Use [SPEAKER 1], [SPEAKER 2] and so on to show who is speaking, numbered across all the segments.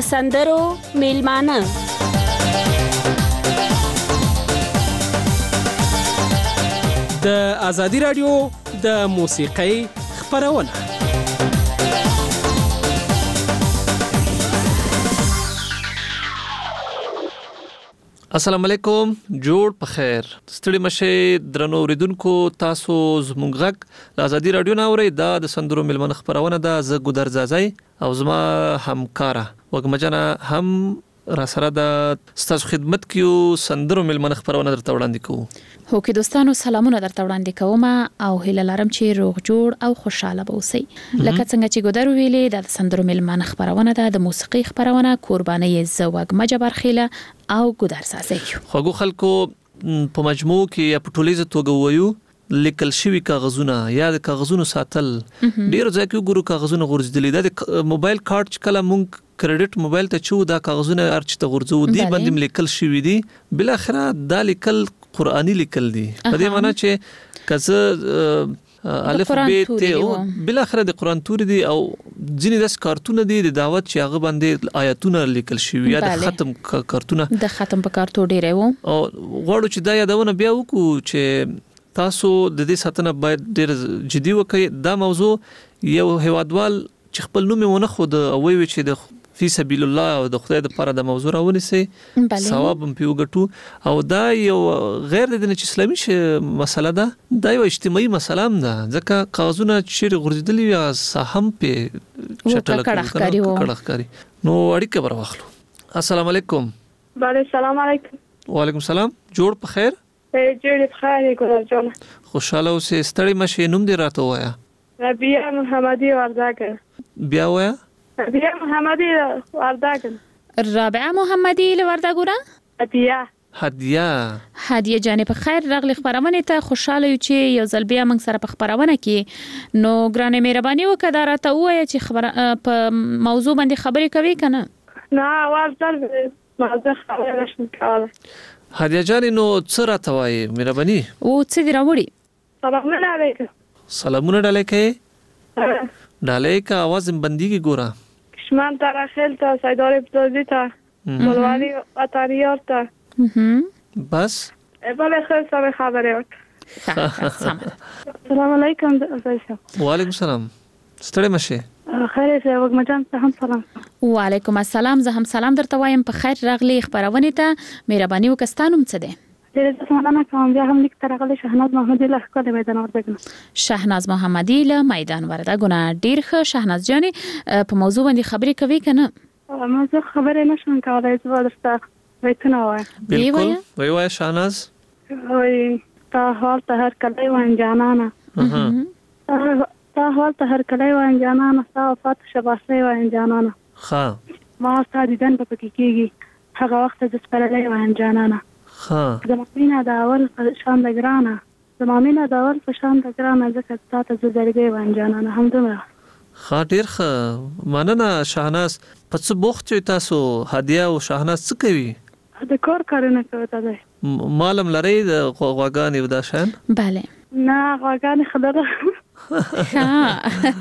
[SPEAKER 1] د سندرو میلمانه
[SPEAKER 2] د ازادي رادیو د موسیقۍ خپرونه. السلام علیکم، جوړ په خیر. ستړي مشه درنو اوریدونکو، تاسو زموږ غږ ازادي رادیو نه اورئ. دا د سندرو میلمنه خپرونه ده. زه ګودر زازای او زما همکاره وګمجنه هم را سره د ستاسو خدمت کیو سندرو میلمنه خپرونه درته وړاندې کوو.
[SPEAKER 3] هو کې دوستانو سلامونه درته وړاندې کوم او هیله لرم چې روغ جوړ او خوشاله به اوسئ. لکه څنګه چې ګودر ویلې د سندرو میلمنه خپرونه ده، د موسیقي خپرونه. قرباني زوګ مجبر خيله او ګودر سازي.
[SPEAKER 4] خوږو خلکو په مجموع کې یا په ټولیزه توګه وایو لیکل شوی کاغذونه یا د کاغذونو ساتل ډیر ځکه ګورو کاغذونه غورځدلې. د موبایل کارت کله مونږ کریډټ موبایل ته چو دا کاغذونه ارچ ته غورځو دي باندې لیکل شوی دي. بل اخره دا لیکل قرآنی لیکل دي په دې معنی چې کزه الف ب ت او بل اخره د قرآن توري دي او ځینې د کارتونه دي د دعوت چې هغه باندې آیاتونه لیکل شوی یا د ختم کارتونه
[SPEAKER 3] د ختم په کارتو ډیر وو
[SPEAKER 4] او غواړو چې دا یادونه بیا وکړو چې تاسو د دې ساتنه باید ډیر جدي وکړئ. دا موضوع یو هوادوال چې خپل نوم ونه خود او وی چې د فی سبیل الله او د خدای لپاره د موضوع راونیسي ثواب هم پیوګټو او دا یو غیر د اسلامي مسله ده. دا یو اجتماعي مسله ده ځکه کاغذونه چې غورځېدلي یا سهم په چټل کړه نو اړیکه بر واخلو. السلام علیکم.
[SPEAKER 5] وعلیکم السلام.
[SPEAKER 4] وعلیکم السلام. جوړ په خیر.
[SPEAKER 5] جوړ په خیر ګورل جان.
[SPEAKER 4] خوشاله اوسې. ستړي مشه. نوم دې راته وایا.
[SPEAKER 5] ربیع محمدی وردګ.
[SPEAKER 4] بیا وایا.
[SPEAKER 5] ربیع محمدی وردګ.
[SPEAKER 3] رابعه محمدی وردګ. هدیه جانې په خیر راغلی خبرونه ته. خوشاله یو چې یو ځل بیا موږ سره په خبرونه کې نو ګرانه مهرباني وکړه راته وایي چې خبره په موضوع باندې خبرې کوي کنه.
[SPEAKER 5] نه ورځل موضوع خبرې نشم کوله.
[SPEAKER 4] هدیه جانې نو څه راته وایي مهرباني؟
[SPEAKER 3] او څه دی راوړي؟
[SPEAKER 5] سلامونه علیکم.
[SPEAKER 4] سلامونه ډالکه ډالې کا आवाज بنديږي ګوره.
[SPEAKER 5] کشمان تا خیل تا سیدار ابتدایی تا مولوانی وطنیار تا
[SPEAKER 4] بس
[SPEAKER 5] بله خیل سامه خبره السلام علیکم.
[SPEAKER 4] وعلیکم السلام. ستړي مشه.
[SPEAKER 5] خیر شه وګمجان ته هم سلام.
[SPEAKER 3] وعلیکم السلام. زه هم سلام درته وایم. په خیر راغلی خبرونه ته. مهرباني وکستانم څه ده؟
[SPEAKER 5] ډیره سمانه کوم. بیا هم لیک ترغله شهناز محمدی له کله میدان وردګ.
[SPEAKER 3] شهناز محمدی له میدان وردګ نه ډیر ښه. شهناز جانې په موضوع باندې خبرې کوي کنه؟
[SPEAKER 5] موضوع خبرې نشم کولای. زه درته وایتنه وایم.
[SPEAKER 4] بالکل وای شهناز.
[SPEAKER 5] وای تا حال ته هر کله وان جانانه. تا حال ته هر کله وان جانانه. تا وفات شباسه وان جانانه.
[SPEAKER 4] ها
[SPEAKER 5] ما ستاسو دیدن په پکې کېږي هغه وخت د سپړلې وان جانانه. زمامینه دا اول په شان د ګرانه. زمامینه دا اول په شان د ګرانه ځکه تاسو د زړګي وان جانانه هم دومره.
[SPEAKER 4] خاطر مننه شهناز. په څه بوخت تاسو؟ هدیه او شهناز څه کوي؟
[SPEAKER 5] د کور کارونه کوي. تاسو
[SPEAKER 4] مالم لري د غواګانې ودا شان؟
[SPEAKER 3] بله.
[SPEAKER 5] نه غواګانې خبره.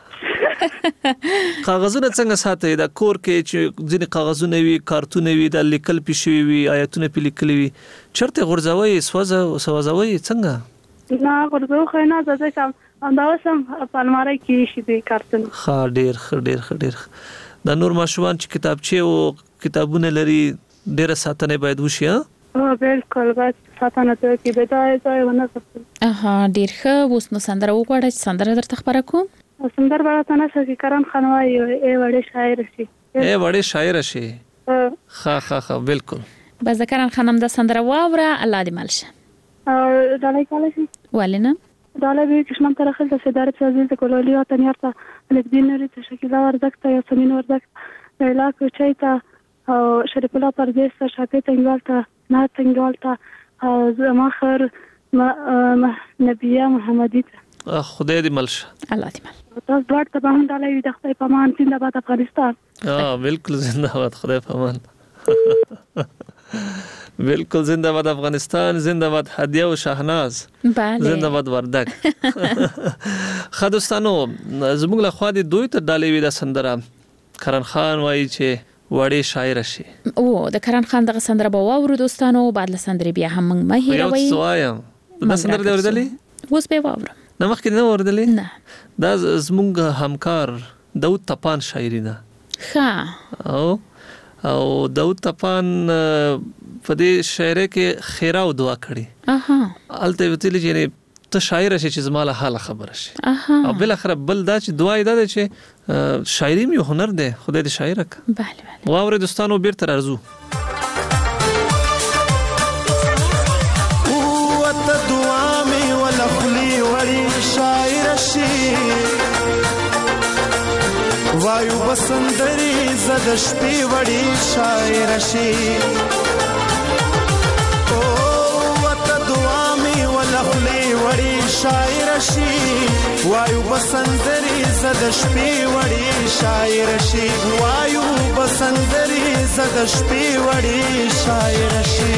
[SPEAKER 4] کاغذونه څنګه ساتي؟ دا کور کې چې ځینې کاغذونه وي، کارتونه وي، د لیکل پېښوي وي، آیاتونه په لیکل وي، چرته غورځوي سوځوي څنګه؟
[SPEAKER 5] نه غورځو خو نه زده کوم دا وسم په الماری کې شي دي کارتونه.
[SPEAKER 4] ها ډیر دا نور ماشومان چې کتابچې او کتابونه لري ډیره ساتنه باید وشي.
[SPEAKER 5] بالکل باید ساتنه کوي. بدايه ځای ونه
[SPEAKER 3] ساتي. ډیر ښه. اوس نو سندره وګورئ چې سندره درته خبره کوم.
[SPEAKER 5] سندر برات نه سکی کرن خنوای ای وړې شاعر شي.
[SPEAKER 4] ای وړې شاعر شي. ها بالکل.
[SPEAKER 3] بس کرن خانم د سندره واوره الله دې مالشه.
[SPEAKER 5] دالای کاله شي.
[SPEAKER 3] ولنه
[SPEAKER 5] دالای به کشمن تر خل د سیدار تزیل د کولولي او تنیارته لګدین لري ته شکیلا وردک ته یاسمین وردک لا کوچای ته او شریف الله پردیس ته شاکې تنګال ته نه تنګال ته زما خر نبیه محمدی ته.
[SPEAKER 4] خدای دې ملشه.
[SPEAKER 3] الله دې مل.
[SPEAKER 5] تاسو دوړ ته به هم دالای د خدای په امان. زنده‌باد افغانستان.
[SPEAKER 4] بالکل زنده‌باد خدای په امان. بالکل زنده‌باد افغانستان. زنده‌باد هدیه او شهناز. زنده‌باد وردګ. خدوستانو زموږ له خوا دې دوی ته ډالې وې د سندره. کرن خان وایي چې وړې شاعر شي.
[SPEAKER 3] او د کرن خان دغه سندره به واورو دوستانو. بعد له سندرې بیا هم موږ مه هیروئ.
[SPEAKER 4] یو سوایم دا سندره دی اوریدلې؟
[SPEAKER 3] اوس به واورم.
[SPEAKER 4] نه مخکې نه اوریدلې؟
[SPEAKER 3] نه.
[SPEAKER 4] دا زموږ همکار داود تپان شاعري ده.
[SPEAKER 3] ښه.
[SPEAKER 4] او داود تپان په دې شاعري کې خیره او دعا کړي. الته ویلي چې ته شاعر شې چې زما له حال خبره شي. او بل اخر بل دا چې دعا یې ده چې شاعري یو هنر دی، خدای دې شاعر کړه.
[SPEAKER 3] بله بله.
[SPEAKER 4] واورې دوستانو بیرته راځو.
[SPEAKER 6] وته دعا مې ولا خلی وړي شاعر شي، وایو بسندري زد شپې وړي شاعر شي. وړي شاعر شي، وایو بسندري زد شپې وړي شاعر شي، وایو بسندري زد شپې وړي شاعر شي.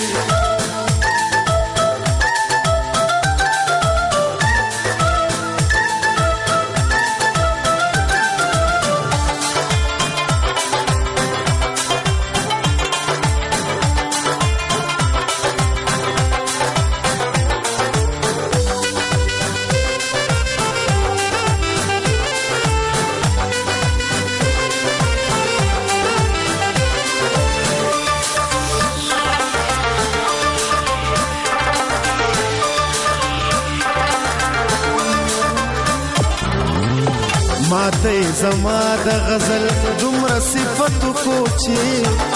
[SPEAKER 6] ماته زما د غزل دومره صفت کو چې،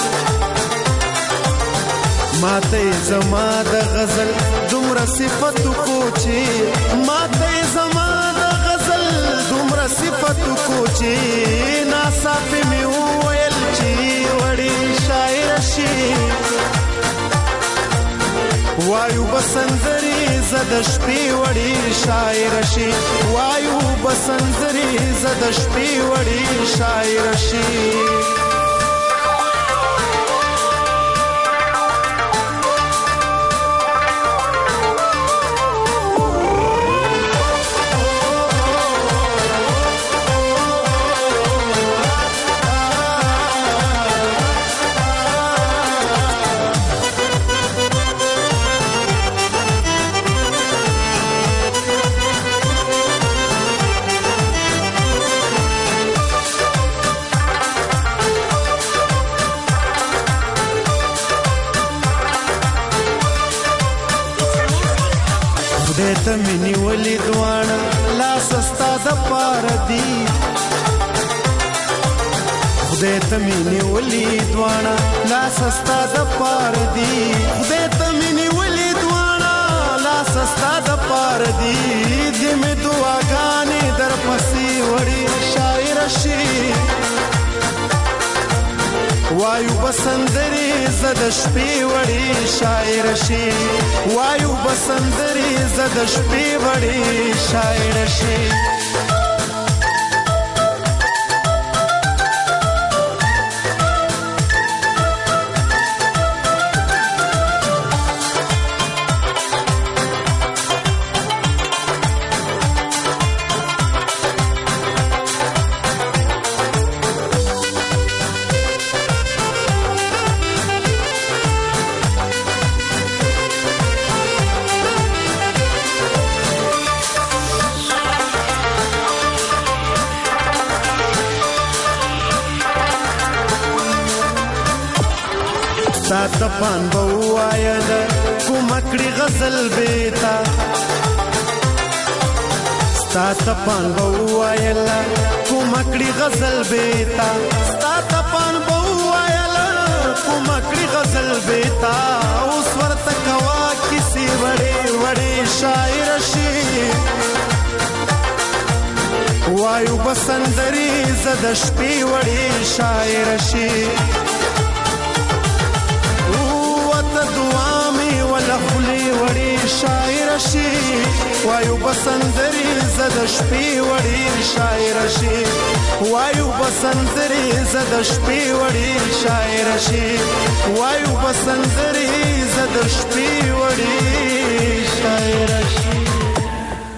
[SPEAKER 6] ماته زما د غزل دومره صفت کو چې، ماته زما د غزل دومره صفت کو چې، ناصاف می ویل چې وړي شاعر شي، وایو بسندري زد شپې وړي شاعر شي، وایو بسندري زد شپې وړي شاعر شي. ته منی ولی دوانه لاس استا د پار دی، خدای ته منی ولی دوانه لاس استا د پار دی، خدای ته منی ولی دوانه لاس استا د پار دی، دې می دعاګانې در پسې وړي شاعر شي، وایو بسندري زد شپې وړي شاعر شي، وایو بسندري زد شپې وړي شاعر شي. ستا تپان بواید کومکړي غزل بیتا، ستا تپان بواید کومکړي غزل بیتا، ستا تپان بواید کومکړي غزل بیتا، اوس ورته کوا کسی وړي وړي شاعر شي، وایو بسندري زد شپې وړي شاعر شي. دعا می ولا خلی وړي شاعر شي، وایو بسندري زد شپې وړي شاعر شي، وایو بسندري زد شپې وړي شاعر شي، وایو بسندري زد شپې وړي شاعر شي.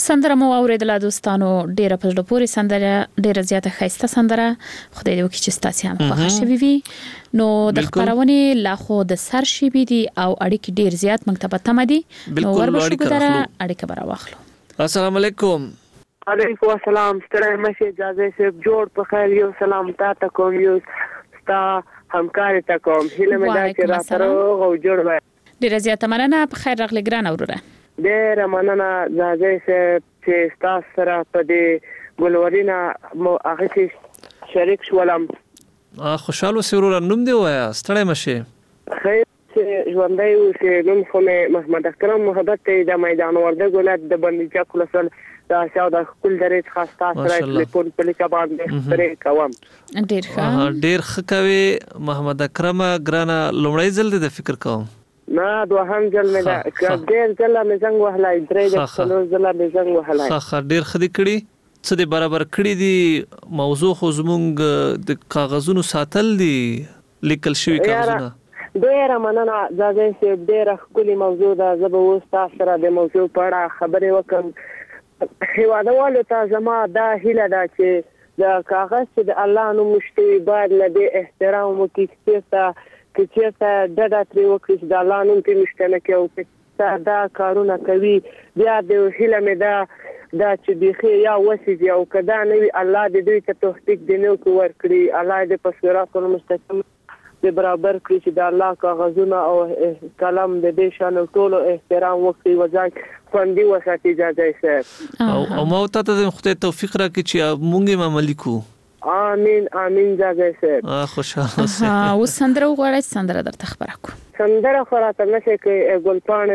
[SPEAKER 3] سندره مو اوریدله دوستانو، ډیره په زړه پورې سندره، ډیره زیاته ښایسته سندره. خدای دې وکړي چې ستاسو هم خوښه شوي وي. نو د خبرونې لا خو د سر شي بي دي او اړیکې ډیر زیات مکتبه تم دي. نو وربشو ګدره اړیکه برا واخلو.
[SPEAKER 2] السلام علیکم.
[SPEAKER 7] علیکم السلام. ستړی مشه اجازه سه جوړ په خیر. یو سلام تاسو کوم، یو ستا همکار ته کوم. هله مې دا چې را سره او جوړ وای.
[SPEAKER 3] ډیره زیاته مننه. په خیر راغلی ګران اوره.
[SPEAKER 7] ډیره مننه اجازه سه چې تاسو سره په دې ګلورینا مو هغه شریک شولم.
[SPEAKER 2] خوشاله سرور نوم دی وایا. ستړی مشه.
[SPEAKER 7] خیر چې ژوندۍ اوسې. نوم خو مې محمد اکرم محبت ته د میدان وردګ ولایت د بندیچا کلسل دا شاو د خپل درې خاص تاسو سره ټلیفون په لیکه باندې سره کوم.
[SPEAKER 3] ډیر ښه.
[SPEAKER 2] ډیر ښه کوي محمد اکرم. ګرانه لومړی ځل د فکر کوم.
[SPEAKER 7] نه دوهم ځل مې دا ډیر ځل مې څنګه وهلای. درې د څلور ځل مې څنګه وهلای.
[SPEAKER 2] ښه ډیر خدي کړی. څه دې برابر کړی دي. موضوع خو زمونږ د کاغذونو ساتل دي، لیکل شوی کاغذونه.
[SPEAKER 7] ډیره مننه زاده سه. ډیره ښکلي موضوع ده. زه به اوس تاسو سره د موضوع په اړه خبرې وکم. هیوادوالو ته زما دا هیله ده چې د کاغذ چې د الله نوم مشتوي باید له دې احترام وکړي چې چېرته ډډه ترې وکړي چې د الله نوم پرې مشته نه کړي او چې دا کارونه کوي. بیا د هیله مې دا چې بیخي یا وسیږي او که دا نه وي الله دې دوی ته توفیق دې نو ورکړي. الله دې په صراط المستقیم د برابر کړی چې د الله کاغذونه او کلم د دې شان ټولو احترام وکړي وځي خوندي وساتي. اجازه سه
[SPEAKER 2] او ما ته خدای توفیق راکړي چې مونږه عملي کو.
[SPEAKER 7] امين امين. اجازه سه
[SPEAKER 2] خوشاله سه.
[SPEAKER 3] او سندره وغواړی سندره درته خبره کو.
[SPEAKER 7] سندره خو راته نشي کې ګلپانه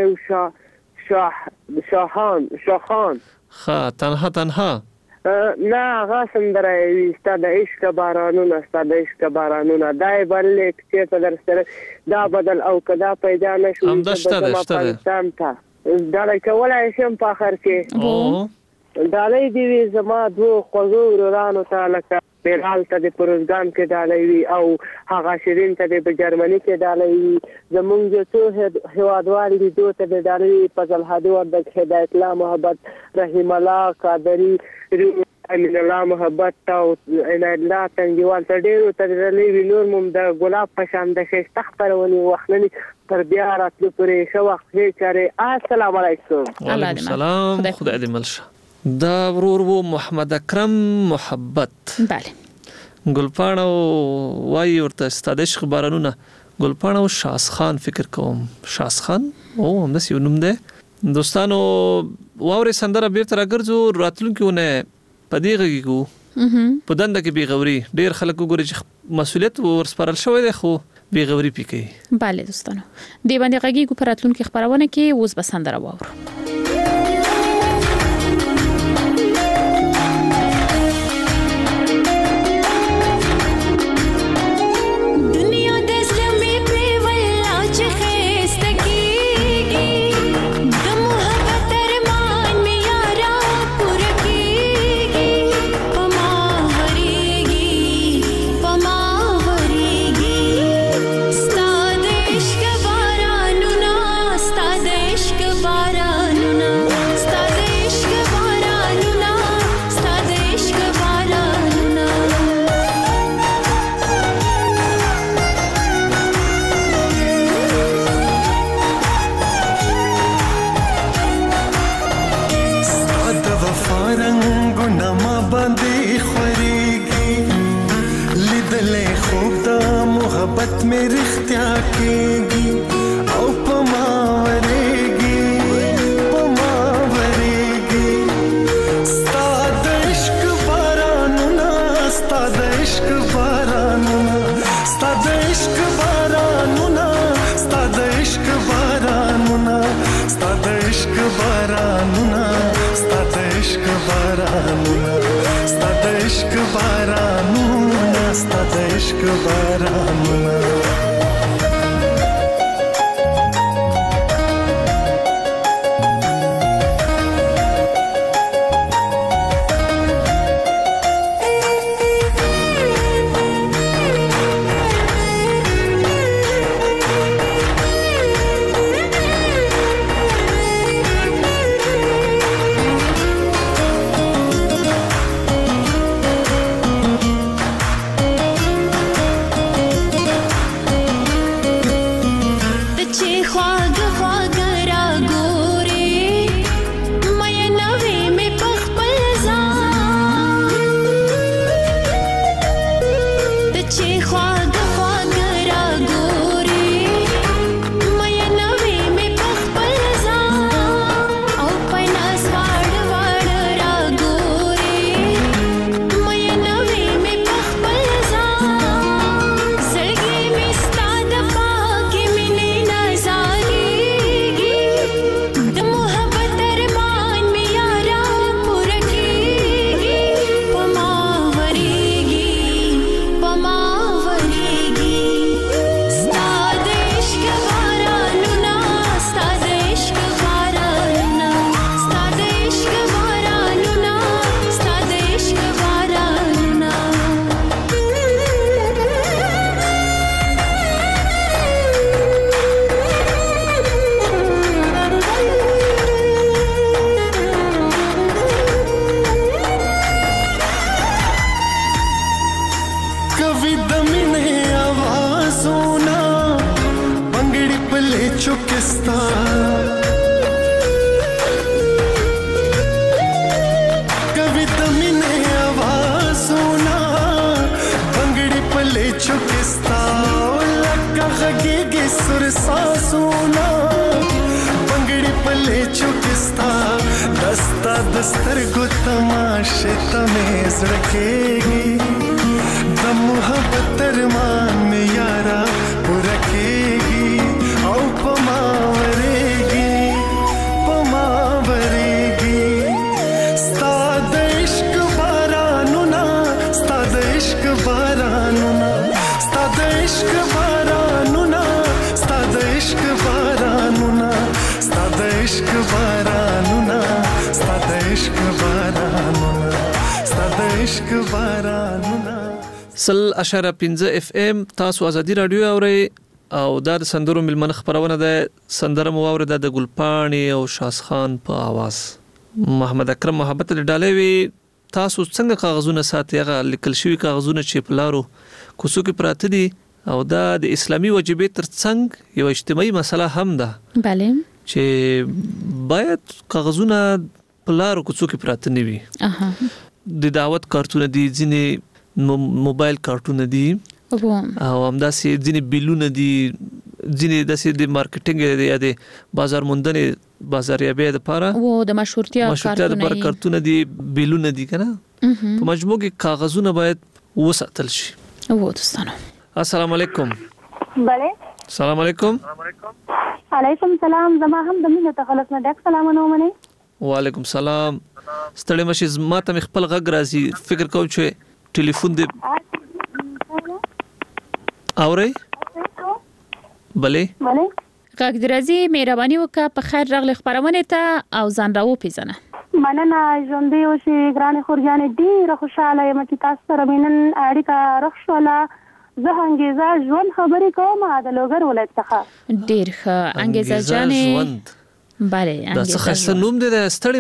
[SPEAKER 7] او شاهان
[SPEAKER 2] تنها
[SPEAKER 7] نه هغه سندره وي. ستاد عشق بارانونه ستاد عشق بارانونه دای بل چې ته در سره دا بدل او کدا پیدا نشو
[SPEAKER 2] هم دشته
[SPEAKER 7] دا کولای شم په اخر کې دالای دی زما دو خوځو ورانو ته لکه بیرال ته د پروزګان کې دالای وی او هغه شیرین ته د جرمني کې دالای وی. زمونږ ته هوادوالي دي دوه ته دالای فضل هادي ورد هدایت الله محبت رحیم الله قادری امین الله محبت او عنایت الله تنګوال ته ډیرو ته دالای وی. نور موږ د ګلاب په شان د شیخ خبرونی وخلنی تر بیا راتلو پرې شو وخت هي چاره. السلام علیکم.
[SPEAKER 2] وعلیکم السلام. خدای دې ملشه. دا ورور وو محمد اکرم محبت.
[SPEAKER 3] بله.
[SPEAKER 2] ګلپاڼه وای ورته ستاد عشق بارانونه. ګلپاڼه او شاس خان فکر کوم. شاس خان او هم داسې نوم دی. دوستانو واوري سندره بیرته راګرځو. راتلونکیونه پدې غږیږو په دنده کې بیغوري. ډیر خلک وګوري چې مسؤلیت ورسپارل شوی دی خو بیغوري پکې.
[SPEAKER 3] بله دوستانو دې باندې غږیږو په راتلونکي خبرونه کې. اوس به سندره واورو.
[SPEAKER 6] दस्तर को तमाशे तमें रखेगी द मोहब्बत अरमान में यारा रखेगी औ पमावरेगी स्ताद इश्क बारानुना स्ताद इश्क बारानुना स्ताद इश्क बारानुना स्ताद इश्क बारानुना स्ताद इश्क बारानुना स्ताद इश्क बारानुना स्ताद इश्क बारानुना
[SPEAKER 2] سل اشاره 15 اف ام تاسو ازادي رادیو اوري او د سندرو ملمن خبرونه ده سندره مو اورده د ګلپانی او شاس خان په आवाज محمد اکرم محبت ډالوي تاسو څنګه کاغذونه ساتي هغه لیکل شوی کاغذونه چې پلارو کوڅو کې پراته دي او د اسلامي واجبې ترڅنګ یو اجتماعي مسله هم ده
[SPEAKER 3] bale
[SPEAKER 2] چې باید کاغذونه پلارو کوڅو کې پراته نه وي د دعوت کارتونه دي ځینې موبایل کارتونه دي او همدا سي ځینې بیلونه دي ځینې د مارکیټینګ دی د بازار موندنې بازاریابۍ لپاره
[SPEAKER 3] او د مشورتیا
[SPEAKER 2] کارتونه دي بیلونه دي کنه په مجموع کې کاغذونه باید وساتل شي
[SPEAKER 3] او دوستانو
[SPEAKER 2] السلام علیکم
[SPEAKER 5] بله
[SPEAKER 2] السلام علیکم
[SPEAKER 5] علیکم السلام زما هم د مینه ته خلک نه ډک سلامونه ومنه
[SPEAKER 2] وعلیکم السلام ستړي مشه ما ته خپل غږ راځي فکر کوم چې ټلیفون دې اوري بله
[SPEAKER 3] غږ درازي مهرباني وکړه په خیر راغلی خبرونه ته او ځان راو پیژنه
[SPEAKER 5] مننه ژوندې اوسې ګرانې خورجانې ډېره خوشاله یم چې تاسو سره مې نن اړیکه روغ شوله زه انګیزه ژوند خبرې کوم د لوګر ولایت څخه
[SPEAKER 3] ډېر ښه انګیزه جانې بله
[SPEAKER 2] دا څه خاصه نوم دی ستړي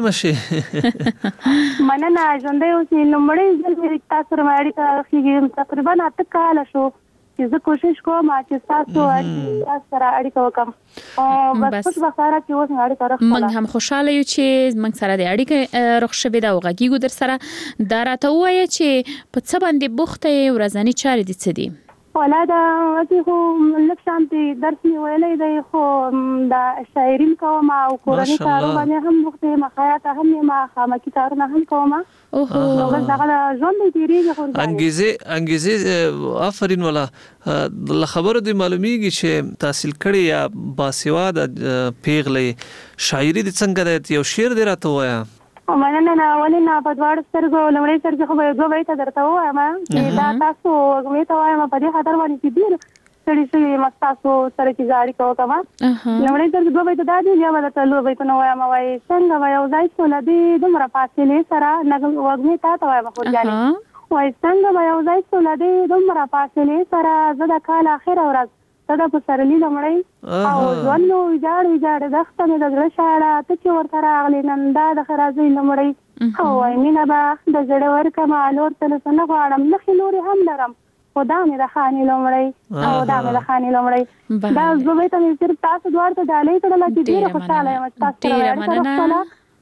[SPEAKER 2] مشه
[SPEAKER 5] مننه ژوندې اوسې لومړی ځل مې تاسو سره اړیکه راخېږي تقریبا 8 کاله شو چې زه کوشش کوم چې تاسو سره اړیکه وکم او بس خوش بخاره چې اوس اړیکه راخېږي
[SPEAKER 3] موږ هم خوشاله یو چې موږ سره د اړیکه روغ شوي دا وغږیږو در سره دا راته وایي چې په څه باندې بوخته ورځنی چارې دي څه دي
[SPEAKER 5] ولا دا چې خو لږ شانتي درس مې ویلې دی خو دا شاعرین کوم او کورنۍ کارونه باندې هم وخت مخاطه هم ما خامکی کارونه هم کوم او بس دا ژوند دې تیریږي خو
[SPEAKER 2] انګیزه آفرین ولا خبره دې معلومیږي چې تحصیل کړي یا باسواده پیغلې شاعري دې څنګه ده یو شعر دې راته وایا
[SPEAKER 5] مننه ولنا په دواړو سترګو لمړی سترګې خو به دوه بیت درته وایم چې دا تاسو وګورئ ته وایم په دې خاطر باندې چې ډیر سړي شي مستاسو سره چې جاری کوم لمړی سترګې دوه بیت دا دی بیا به ته لو بیت نو وایم وای څنګه وای او ځای څو لدی دومره فاصله سره نګم وګورئ ته وایم خو ځانې وای څنګه وای او ځای څو لدی دومره فاصله سره زه د کال اخر ورځ دا په سرلی لمړی او ځوانو ویجاړ دښته مې د زړه شاړه ته چې ورته راغلی نن دا د خرازي لمړی او مینه به د زړه ورکه مالور ته نه غواړم نخې نورې هم لرم خو دا مې د خانې لمړی او دا مې د خانې لمړی دا زه به ته مې صرف تاسو دوار ته ډالۍ کړله چې ډېره خوشحاله یم چې تاسو سره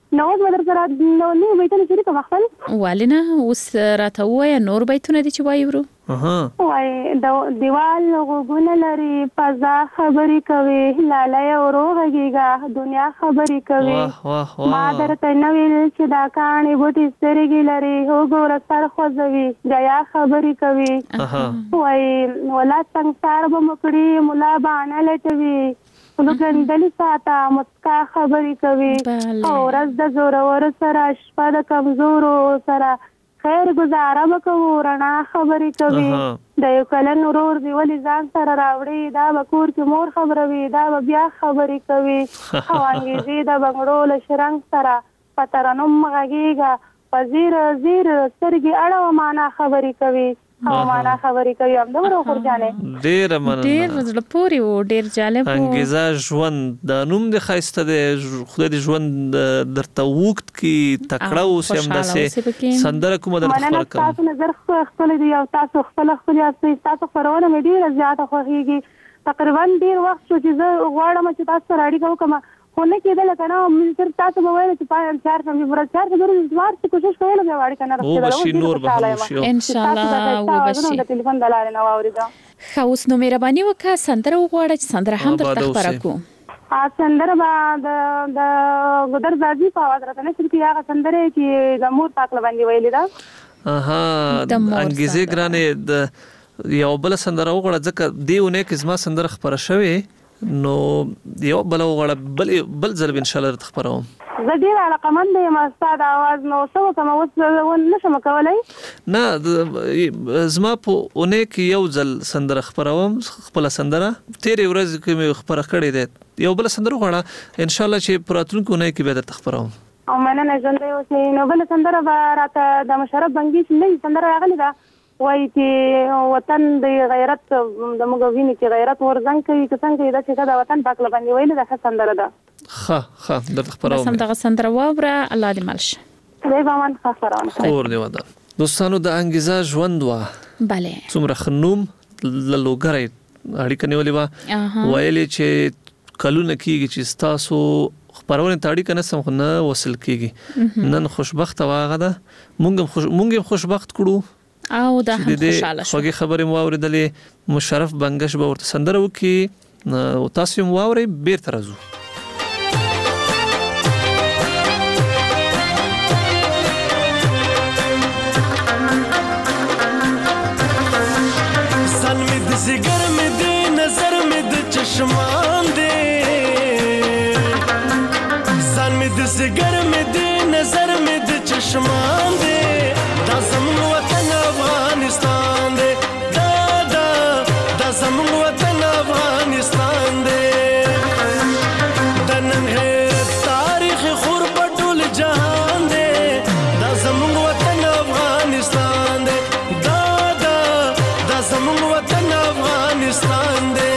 [SPEAKER 5] نو ودر سره نو بیتونه شریک مخفل
[SPEAKER 3] والنا اوس راته وای نور بیتونه دي چې وایو
[SPEAKER 5] وای دیوال غوګونه لري فضا خبرې کوي لاله اوروغږیږي دنیا خبرې کوي ما درته نو ویل چې دا کاني بوټي سترګې لري وګوره سر خوځوي غیا خبرې کوي وای ولا څنګه به مکړي مولا باندې لټوي ولګندلې ساته مسکا خبرې کوي او ورځ د زور ور سره شپه د کمزورو سره خیر گزاره وکړو رڼا خبرې کوي د یو کلن ورور دی ولې ځان سره راوړي دا بکور کې مور خبروي دا بیا خبرې کوي او انګریزي د بنگړو له شرنګ سره پترنم غږیږي وزیر زیر سترګې اړه معنا خبرې کوي او معنا خبرې کوي هم دغه خورجانې
[SPEAKER 2] ډیر مننه
[SPEAKER 3] ډیر زړه پوري و ډیر جالب
[SPEAKER 2] انګیزه ژوند د نوم د خایسته د خدای د ژوند درته وخت کې تکړه اوسې هم داسې سندره کومه د خبر کوم
[SPEAKER 5] تاسو نظر خپل دی او تاسو خپل تاسو خبرونه مې ډیره زیاته خوښیږي تقریبا ډیر وخت شو چې زه غواړم چې تاسو سره اړیکه وکړم خو نه کېدل کنه من تاسو به وایي چې پای چار سمې پر چار څه ضروري زوار چې کوشش کوله بیا واړی کنه
[SPEAKER 2] راځي نور به شي
[SPEAKER 3] ان شاء الله وبشي
[SPEAKER 5] د ټلیفون دلاره نو اوريدا
[SPEAKER 3] خوس نو مهرباني وکړه سندره وغواړه چې سندره هم درته خبره کو
[SPEAKER 5] سندره با د ګدر زادي په आवाज راته نه چې هغه سندره چې د مور پاک لباندې ویلې
[SPEAKER 2] ده انګیزه ګرانه د یو بل سندره وغواړه ځکه دیونه کې زما سندره خبره شوه نو یو بل وغواړه بل ځل ان شاء الله تخبروم
[SPEAKER 5] زه ډیر علاقمند یم استاد आवाज نو څه کوم اوس نشم کولای
[SPEAKER 2] نه زما په اونې کې یو ځل سندره خبروم خپل سندره تیرې ورځ کې مې خبره کړې ده یو بل سندره غواړه ان شاء الله چې پراتونکو نه کې به درته خبروم
[SPEAKER 5] او مننه ژوند اوسې نو بل سندره به راته د مشرف بنګي نه سندره راغلی ده وای چې وطن د غیرت د موږ ویني چې غیرت ورزنګ کوي که څنګه دا چې دا وطن پاک لباندې ویل د سندره ده
[SPEAKER 2] ښه درته خبروم
[SPEAKER 3] سم دغه سندره واوره الله دې ملش
[SPEAKER 5] دی بامان خبرونه
[SPEAKER 2] اور دی ودا دوستانو د انګیزه ژوند وا
[SPEAKER 3] bale
[SPEAKER 2] څومره خنوم لوګری اړیکه نیولې وا ویلې چې کلونه کیږي چې تاسو خبرونه تاړي کنه سم نه وصل کیږي نن خوشبخت واغه ده مونږ خوشبخت کړو
[SPEAKER 3] او دا هم خوشاله شو
[SPEAKER 2] خوږی خبرې مو اوریدلې مشرف بنگش به ورته سندره وکي او تاسو مو اوري بیرته راځو
[SPEAKER 6] سن می د زګر می د نظر می د چشمان دې سن می د زګر می د نظر می د چشمان دې دا زموږ وطن افغانستان دې دا زموږ وطن افغانستان دې د نن تاریخ خور په ټول جهان دې دا زموږ وطن افغانستان دې دا زموږ وطن افغانستان دې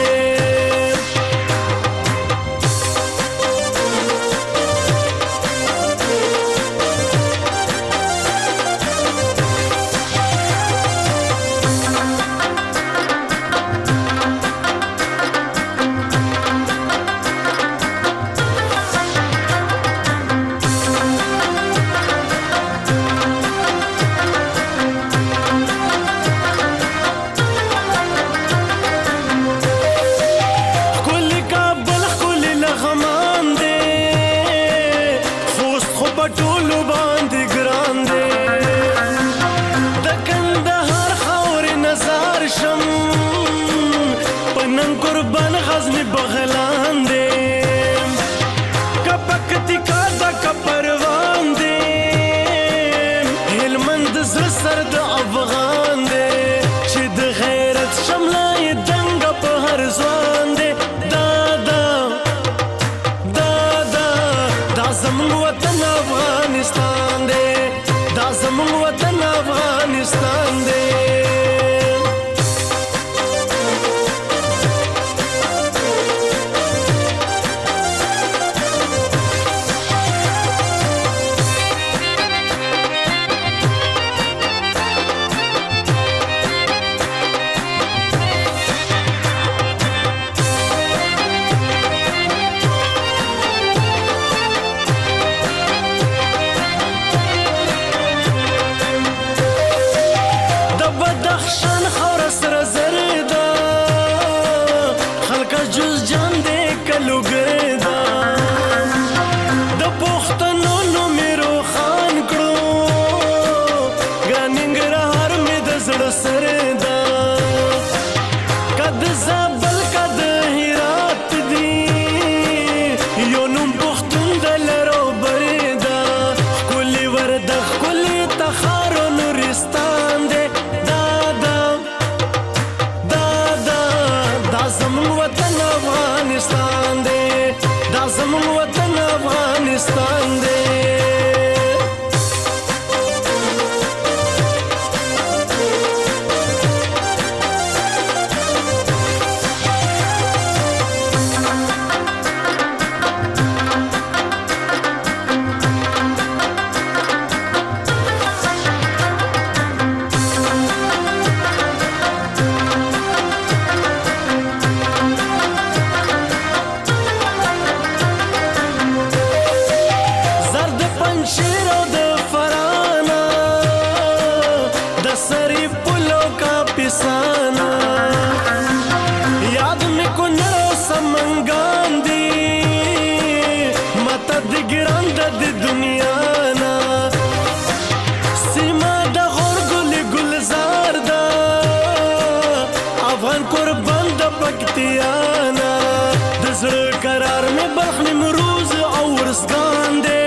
[SPEAKER 6] ځان قربان د پکتیانا د زړه قرار مې بلخ نیمروز او ورسګان دی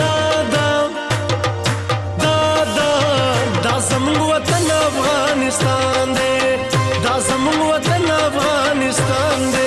[SPEAKER 6] دا زموږ وطن افغانستان دی دا زموږ وطن افغانستان دی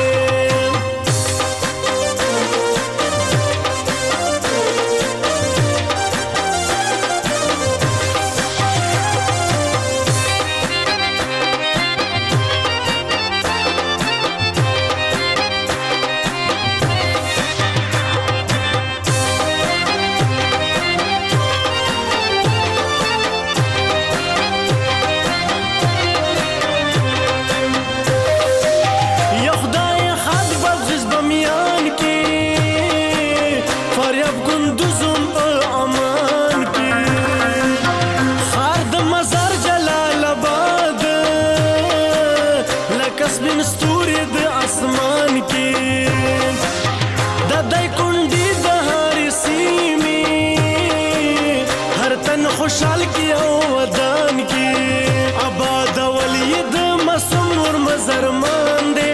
[SPEAKER 6] خوشحال کی او ودان کی آباد ولید مسوم نور مزرمان دے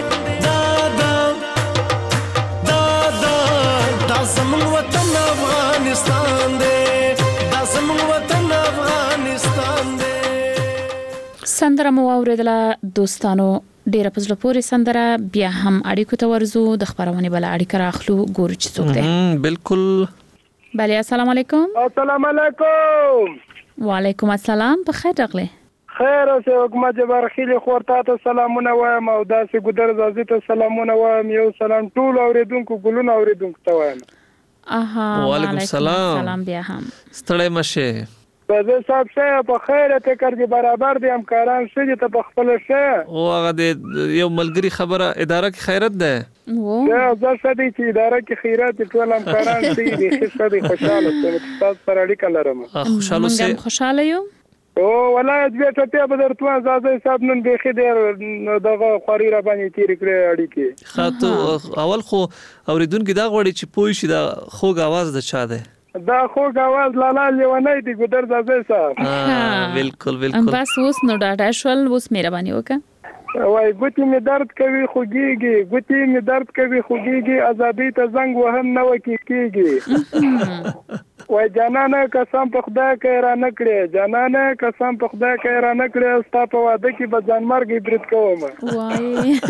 [SPEAKER 6] دا زمون وطن افغانستان دے دا زمون وطن افغانستان دے.
[SPEAKER 3] سندره مو اوریدله دوستانو ډیره په زړه پورې سندره بیا هم اړیکو ته ورزو د خبرونه بل اړیکه راخلو ګورو چې څوک دی.
[SPEAKER 2] بالکل
[SPEAKER 3] بله السلام علیکم.
[SPEAKER 8] السلام علیکم.
[SPEAKER 3] وعلیکم السلام. په خیر راغلی.
[SPEAKER 8] خیر اوسه حکومت جبرخیل خورتا ته سلامونه وایم او داسې ګودر زازي ته سلامونه وایم یو سلام ټول اوریدونکو ګلون اوریدونکو ته وایم.
[SPEAKER 2] وعلیکم السلام.
[SPEAKER 3] سلام بیا هم.
[SPEAKER 2] ستړی مشه.
[SPEAKER 8] زه صاحب شه په خیر ته کړی برابر دي همکاران شې ته په خپل شه
[SPEAKER 2] او هغه د یو ملګری خبره اداره کې خیرت ده
[SPEAKER 8] زه شدي چې اداره کې خیرات ټول همکاران شي دي شدي خوشاله ته تاسو سره اړیکه لرم.
[SPEAKER 2] خوشاله سه
[SPEAKER 3] خوشاله یو
[SPEAKER 8] او ولایت به ته به درته زازي صاحب نن به خیر دغه خوري را باندې تیر کړی اړیکه
[SPEAKER 2] خاطو اول خو اوریدونکو دا غوړي چې پوي شي دا خوږ आवाज د چا ده
[SPEAKER 8] دا خوږ आवाज لالا لیونی دی ګودر زازي صاحب.
[SPEAKER 2] بالکل بالکل
[SPEAKER 3] بس اوس نو ډاډه شول اوس مهرباني وکړه.
[SPEAKER 8] وای ګوتی می درد کوي خوږیږي ګوتی می درد کوي خوږیږي ازادي ته زنګ وهم نه وکیږي وای جانانه قسم په خدای کې را نکړې جانانه قسم په خدای کې را نکړې ستا په واده کې به ځان مرګ برید کوم.
[SPEAKER 3] وای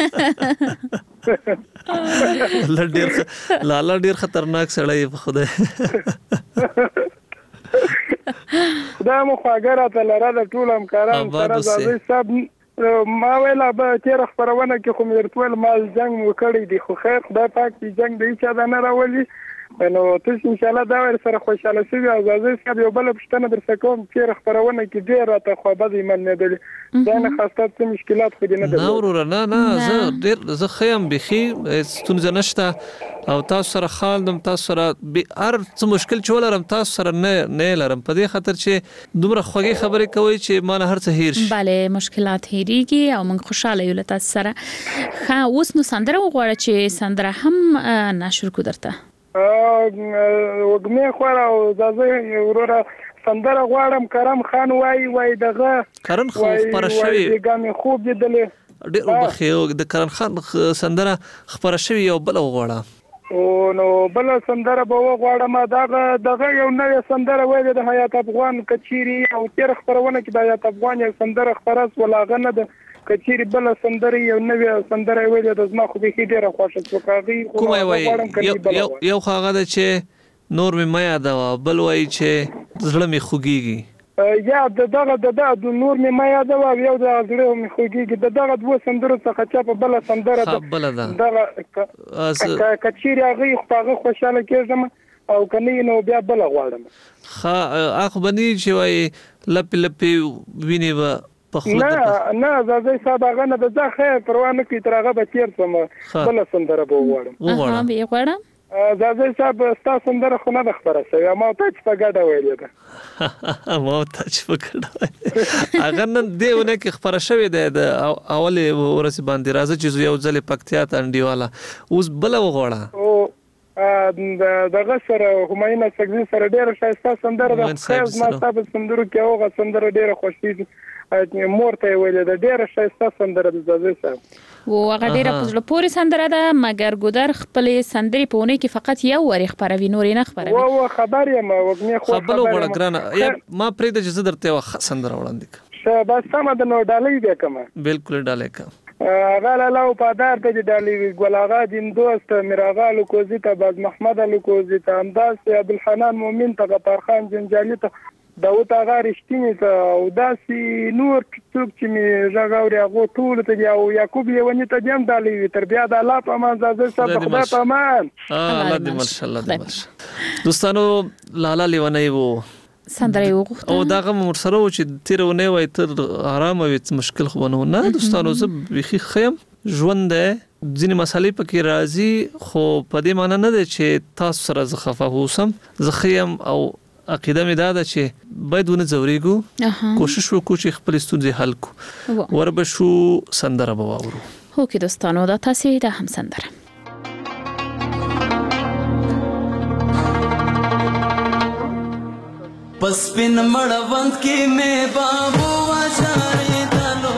[SPEAKER 2] لالا ډیر خطرناک سړی په خدای
[SPEAKER 8] خدای مو خواږه راته لره د ټول همکاران سره زازي صاحب ما ویلا به تیر خبرونه کې خو مې ټول مال جنگ وکړی دی خو خیر خدای پاک دې جنگ دې چې دا نه راولي نو تاسو ان شاء الله دا ور سره خوشاله شئ او زازي صاحب یو بل پښتنه در څخه تیر خبرونه کې ډیر راته خو بده ایمان نه دی دا نه خاصه څه مشکلات خو دې نه دی.
[SPEAKER 2] نه ورور نه زه ډیر زه خیم بخي ستونزه نشته او تاسو سره خالدم تاسو سره به هر څه مشکل چولرم تاسو سره نه لرم په دې خاطر چې دومره خوږی خبرې کوي چې ما نه هر څه هیر شي.
[SPEAKER 3] bale مشکلات هیریږي او موږ خوشاله یو له تاسو سره. ها اوس نو سندره وغواړه چې سندره هم نشر کو درته
[SPEAKER 8] وګمه خور او زازي وروره سندره غواړم کرم خان وای دغه
[SPEAKER 2] کرن خو پر شوی
[SPEAKER 8] ګامې خوب دیدلې
[SPEAKER 2] ډېر وبخیو د کرن خان سندره خبره شوی یو بل وغواړه
[SPEAKER 8] او نو بل سندره به وغواړم دغه یو نوې سندره وای د حیات افغان کچيري او تیر خبرونه کې د حیات افغان یو سندره خبرس ولاغه نه ده کچيري بل سندره یو نوې سندره وای د زما خو به ډیره خوښه شوکاږي
[SPEAKER 2] کومه وای یو هغه د چې نور مې میا دا بل وای چې زړه مې خوږيږي
[SPEAKER 8] یا دغه د نور مې میا دا یو د زړه مې خوږيږي دغه دوه سندرو څخه چې په بل سندره دغه کچيري هغه خو خوشاله کېږم او کني نو بیا بل غواړم
[SPEAKER 2] اخ بني چې وای لپی ویني و
[SPEAKER 8] نه زازي صاحب هغه نه د خیر پروا نه کوي ترغه به تیر سم بل سندره به وغواړم.
[SPEAKER 3] به غواړم
[SPEAKER 8] زازي صاحب تاسو سندره خو نه خبره شوی ما ته چې په ګډه ویلې ده
[SPEAKER 2] ما ته چې په ګډه هغه نن دیونه کې خبره شوی ده د اولې ورځ باندې راځي چې یو ځل پکتیا ته انډیواله اوس بل وغواړه او دغه سره هماینا سګزي سره ډیره شایسته سندره ده خو ما تاسو سندرو کې هغه سندره ډیره خوشې
[SPEAKER 8] مور ته ویل د ډیره ښایسته سندره د زازي صاحب
[SPEAKER 3] و هغه ډیره په زړه پورې سندره ده مګر ګودر خپل سندري په ونه کې فقط یو وری خبروي نورې نه خبروي
[SPEAKER 8] و خبر یم وګنی خو
[SPEAKER 4] خبرو وړ ګرانه یا ما پرې د جزه درته و سندره وړاندې
[SPEAKER 8] بس سم د نو ډالۍ دی کومه
[SPEAKER 4] بالکل ډالۍ کا
[SPEAKER 8] غلا لا پادار ته ډالۍ ګلاغا دین دوست میراغا لوکوزی ته باز محمد لوکوزی ته انداز عبدالحنان مومن ته غفار خان جنجالی ته داوود اغا رښتینی ته او داسې نور څوک چې می ژغاوري هغه ټول ته او یعقوب لیونی ته هم ډالۍ تر بیا د الله په امان زازه صاحب خدای په امان
[SPEAKER 4] الله دې ماشاءالله دې ماشاءالله دوستانو لالا لیونی وو
[SPEAKER 3] سندره وغوښته
[SPEAKER 4] او داغه مرسره و چې تیرونه وای تر آرام او مشکل خو نه دوستانو زه بخي خیم ژوند ځینې مسالې پکې راځي خو په دې معنی نه ده چې تاسو سره زه خفه اوسم زه خیم او عقیده مې دا ده چې باید ونه ځورېږو کوشش وکړو چې خپل ستونزې حل کړو وربشو سندره به واورو
[SPEAKER 3] هو کې دوستانو دا تاسو د هم سندره
[SPEAKER 6] پس پن مړوند کې مې بابو واجاري دلو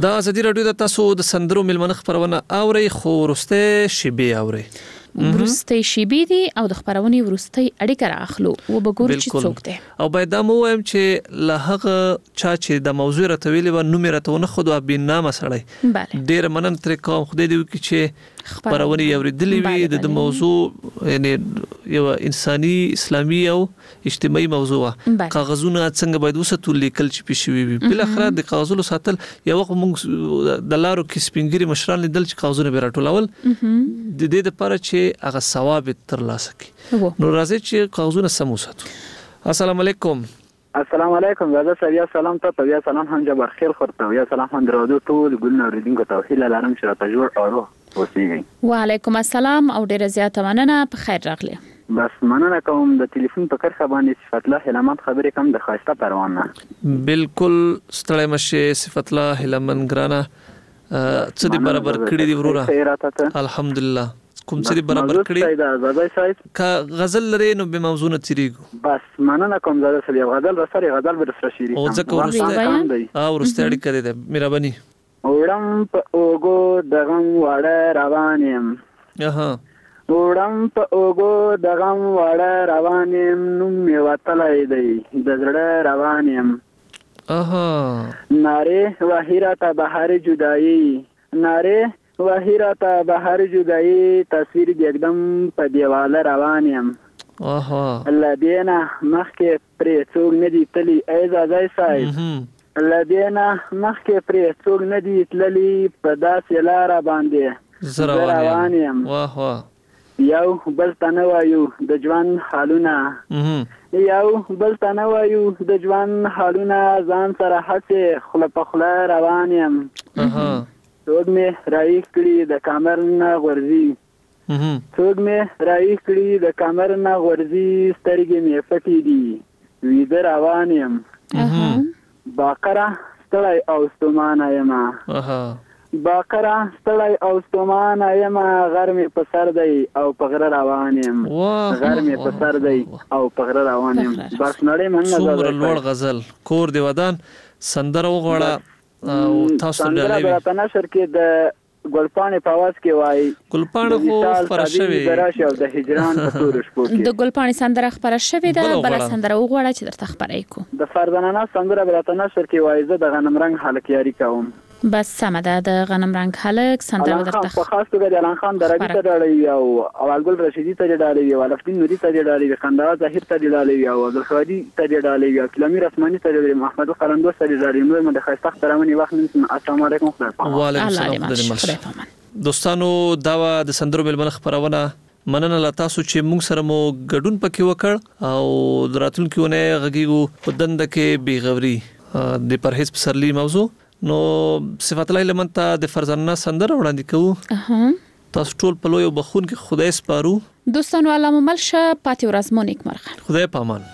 [SPEAKER 2] دا ازادي رادیو د تاسو د سندرو ملمنه خبرونه اوري خو ورسته شیبي اوري
[SPEAKER 3] ورسته شیبي دي او د خبرونې ورسته اړیکه راخلو و بګور چې څوک دی
[SPEAKER 2] او باید دا مو وایم چې له هغه چا چې د موضوع راتویلې و نوم راتونه خو د بینامه سړی ډیر منن تر کوم خدای دی چې خبرونه یوریدلې وي د موضوع یعنی یو انساني اسلامي او اجتماعي موضوع کاغذونه څنګه باید وساتو لیکل چې پېښوي وي بل اخر د کاغذونو ساتل یو وخت موږ د لارو کې سپینګری مشران لیدل چې کاغذونه به راټولول د دې لپاره چې هغه ثواب ترلاسه کړي نو راځي چې کاغذونه سم وساتو. السلام علیکم.
[SPEAKER 9] السلام علیکم. زه سړیا سلام ته یا سلام هم جبر خیر خورته یا سلام هم درودو ټول ګلنو ریډینګ ته هیله لرم چې راته جوړ اورو اوسېږي.
[SPEAKER 3] وعلیکم السلام او ډیر زیاته مننه په خیر راغلی.
[SPEAKER 9] بس مننه کوم د ټلیفون په کرخه باندې صفت الله هلمند خبرې کوم د خاصه پروانه.
[SPEAKER 2] بالکل ستړی مشه صفت الله هلمند ګرانه څه دې برابر کړی دی وروره الحمدلله کوم څه دې برابر کړی
[SPEAKER 9] دا زړه صاحب
[SPEAKER 2] کا غزل لري نو به موضوع نه تیریږي
[SPEAKER 9] بس مننه کوم زړه صاحب غزل رسري غزل به رسره شيري
[SPEAKER 2] او ځکه ورسته اړیکه کړی ده مهرباني
[SPEAKER 9] وړم په اوګو دغم وړه روانم وړم په اوګو دغم وړه روانم نو می وتلای دی د زړه روانم ناره وحیرت بهار جدایی ناره وحیرت بهار جدایی تصویر یکدم په دیواله روان یم لدینا مخکې پرې څوک نه دی تلی ای زادای صاحب لدینا مخکې پرې څوک نه دی تللی په داسې لاره باندې روان یم یو بل ته نه وایو د ژوند حالونه یو بل ته نه وایو د ژوند حالونه ځان سره هسې خوله په خوله روان یم څوک مې رایښ کړي د کمر نه غورځي څوک مې رایښ کړي د کمر نه غورځي سترګې مې پټې دي ویده روان یم باقره ستړی او ستومانه یم باقره ستړی او ستومانه یم غر مې په سر دی او په غره روان یم غر مې په سر دی او په غره روان یم بس نړۍ مننه
[SPEAKER 2] څومره لوړ غزل کور دی ودان سندره وغواړه او تاسو ډېر
[SPEAKER 9] په نشر کې د ګلپانې په आवाज کې وای
[SPEAKER 2] ګلپانې خو فرشوي
[SPEAKER 9] دراشه او د هجران په تور شپو کې
[SPEAKER 3] د ګلپانې سندره خبره شوې ده بل سندره وغواړه چې درته خبرې کو
[SPEAKER 9] د فردانانه سندره په نشر کې وای زه د غنم رنگ حلق یاري کوم
[SPEAKER 3] بس سم ده د غنم رنگ حلق سندره درته
[SPEAKER 9] په خاص توګه د علان خان دربي ته ډالې او اولګل رشیدي ته ډالې او الفدین نوري ته ډالې خندوا ظاهر ته ډالې او عبدالخوادي ته ډالې او کلامي رسماني ته ډالې محمد قلندوس ته ډالې نو مده خاصه احترامني وخت نن السلام علیکم
[SPEAKER 2] وعلیکم السلام دوستانو دا د سندرو ملمنه خبرونه مننه لا تاسو چې موږ سره مو ګډون پکې وکړ او دراتونکو نه غږیږو په دند کې بیغوري د پرهیز پسرلی موضوع نو صفات الله لمنته د فرزانه سندره وړاندې کوو تاسو ټول په لوی بخون کې خدای سپارو
[SPEAKER 3] دوستانو علامه ملشه پاتې ورځ مو نیک مرغه
[SPEAKER 2] خدای پامان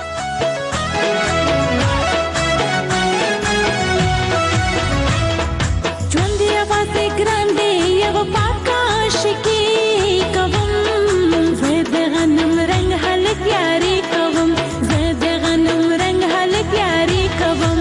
[SPEAKER 10] ژوند یوازې ګران دی یو پاکاش کې کوم زه د غنم رنگ هلک یاري کوم زه د غنم رنگ هلک یاري کوم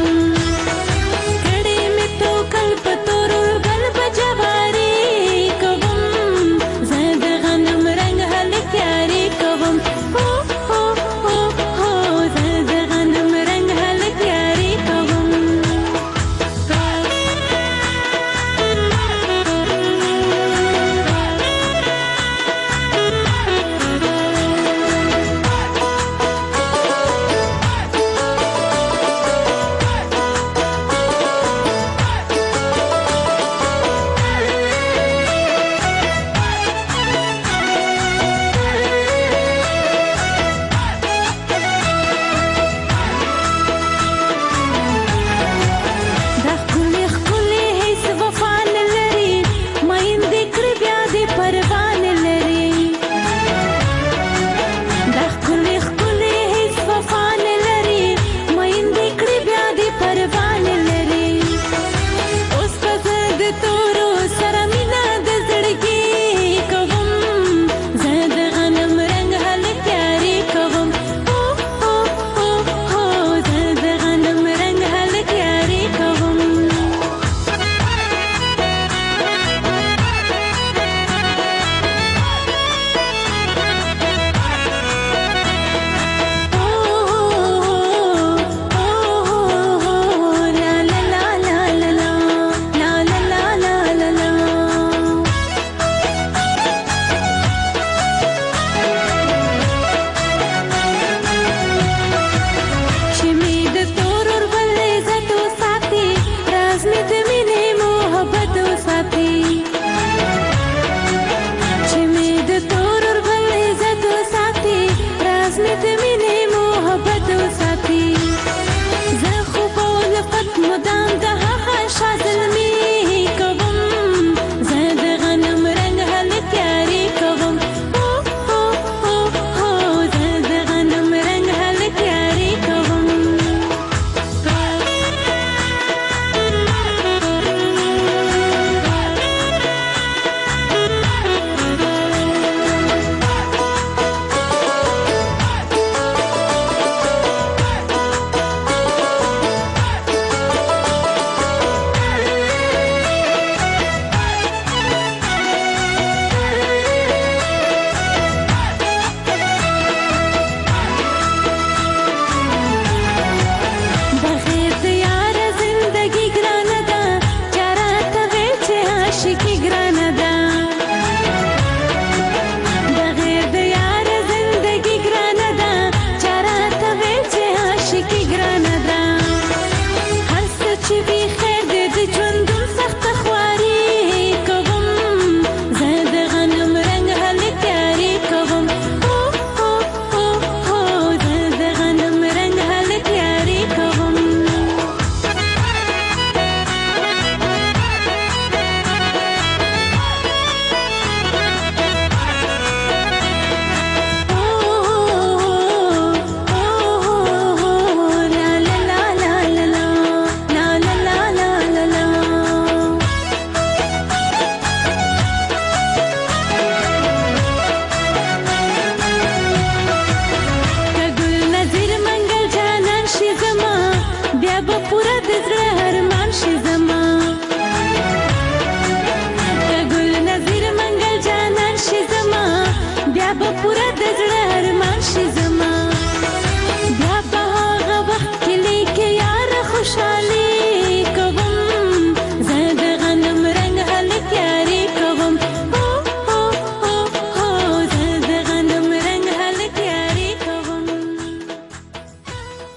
[SPEAKER 10] بیا به پوره د زړه ارمان شي